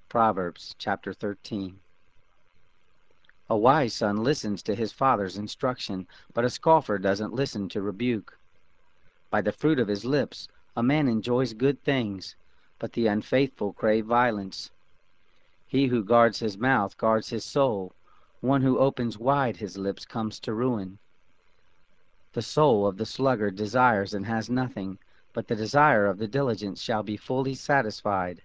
Proverbs chapter 13. A wise son listens to his father's instruction, but a scoffer doesn't listen to rebuke. By the fruit of his lips a man enjoys good things, but the unfaithful crave violence. He who guards his mouth guards his soul. One who opens wide his lips comes to ruin. The soul of the sluggard desires and has nothing, but the desire of the diligent shall be fully satisfied.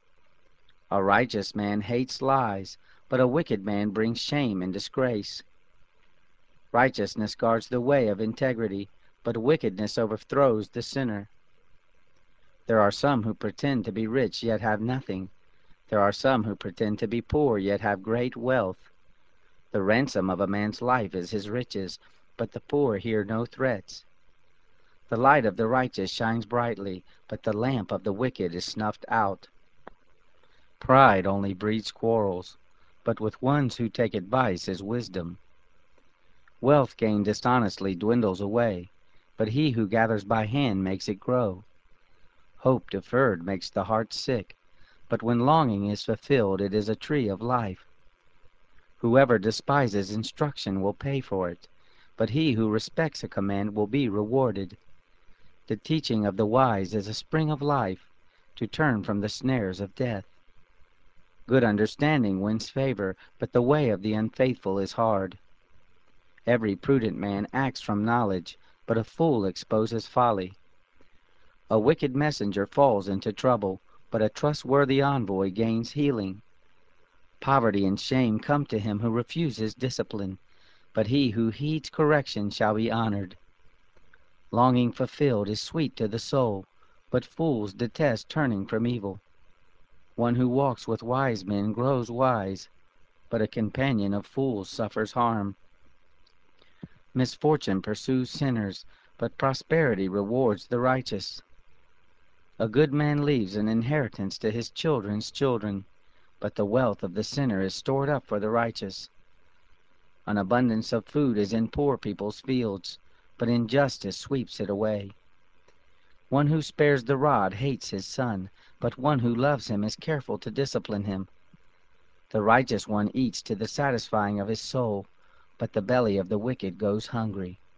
A righteous man hates lies, but a wicked man brings shame and disgrace. Righteousness guards the way of integrity, but wickedness overthrows the sinner. There are some who pretend to be rich yet have nothing. There are some who pretend to be poor yet have great wealth. The ransom of a man's life is his riches, but the poor hear no threats. The light of the righteous shines brightly, but the lamp of the wicked is snuffed out. Pride only breeds quarrels, but with ones who take advice is wisdom. Wealth gained dishonestly dwindles away, but he who gathers by hand makes it grow. Hope deferred makes the heart sick, but when longing is fulfilled it is a tree of life. Whoever despises instruction will pay for it, but he who respects a command will be rewarded. The teaching of the wise is a spring of life, to turn from the snares of death. Good understanding wins favor, but the way of the unfaithful is hard. Every prudent man acts from knowledge, but a fool exposes folly. A wicked messenger falls into trouble, but a trustworthy envoy gains healing. Poverty and shame come to him who refuses discipline, but he who heeds correction shall be honored. Longing fulfilled is sweet to the soul, but fools detest turning from evil. One who walks with wise men grows wise, but a companion of fools suffers harm. Misfortune pursues sinners, but prosperity rewards the righteous. A good man leaves an inheritance to his children's children, but the wealth of the sinner is stored up for the righteous. An abundance of food is in poor people's fields, but injustice sweeps it away. One who spares the rod hates his son, but one who loves him is careful to discipline him. The righteous one eats to the satisfying of his soul, but the belly of the wicked goes hungry.